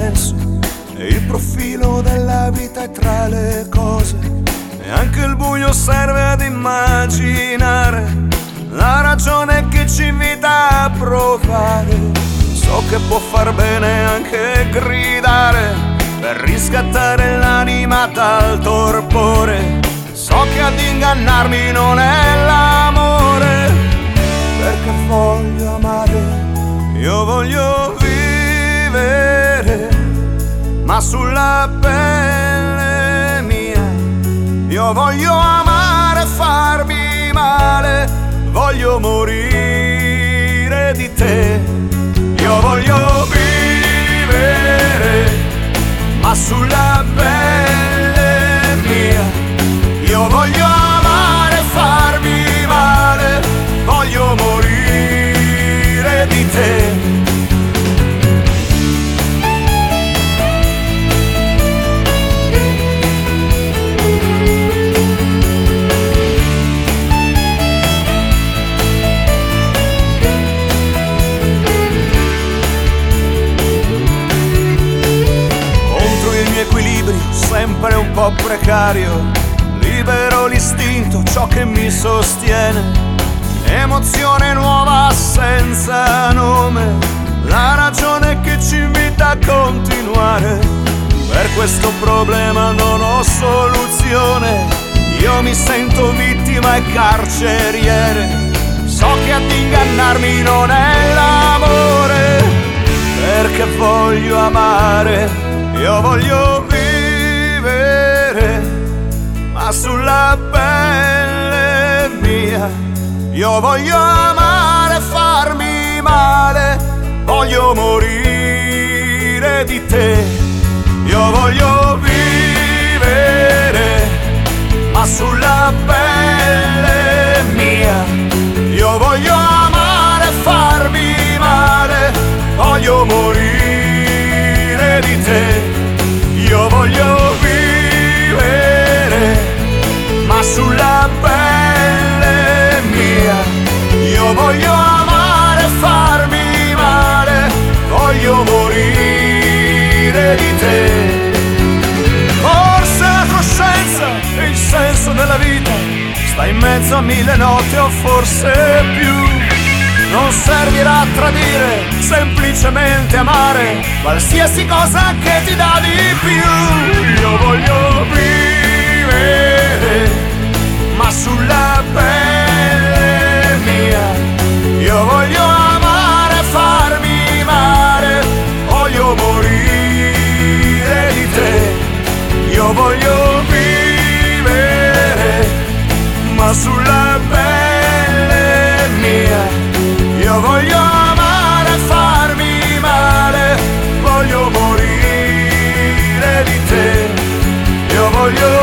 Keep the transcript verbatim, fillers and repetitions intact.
senso e il profilo della vita è tra le cose, e anche il buio serve ad immaginare la ragione che ci invita a provare. So che può far bene anche gridare per riscattare l'anima dal torpore. So che ad ingannarmi non è l'amore, perché voglio amare, io voglio vivere, ma sulla pelle mia. Io voglio amare e farmi male, voglio morire di te. Io voglio vivere, ma sulla pelle mia. Io voglio amare e farmi male, voglio morire di te. Sempre un po' precario, libero l'istinto, ciò che mi sostiene, emozione nuova senza nome, la ragione che ci invita a continuare. Per questo problema non ho soluzione, io mi sento vittima e carceriere. So che ad ingannarmi non è l'amore, perché voglio amare, io voglio vivere, ma sulla pelle mia. Io voglio amare e farmi male, voglio morire di te. Io voglio vivere, ma sulla pelle mia. Io voglio amare e farmi male, voglio morire di te. Io voglio vivere, ma sulla pelle mia. Io voglio amare e farmi male, voglio morire di te. Forse la coscienza e il senso della vita sta in mezzo a mille note o forse più. Non servirà a tradire, semplicemente amare qualsiasi cosa che ti dà di più. Io voglio vivere, ma sulla pelle mia. Io voglio amare e farmi male, voglio morire di te. Io voglio vivere, ma sulla pelle mia. Io voglio amare e farmi male, voglio morire di te. Io voglio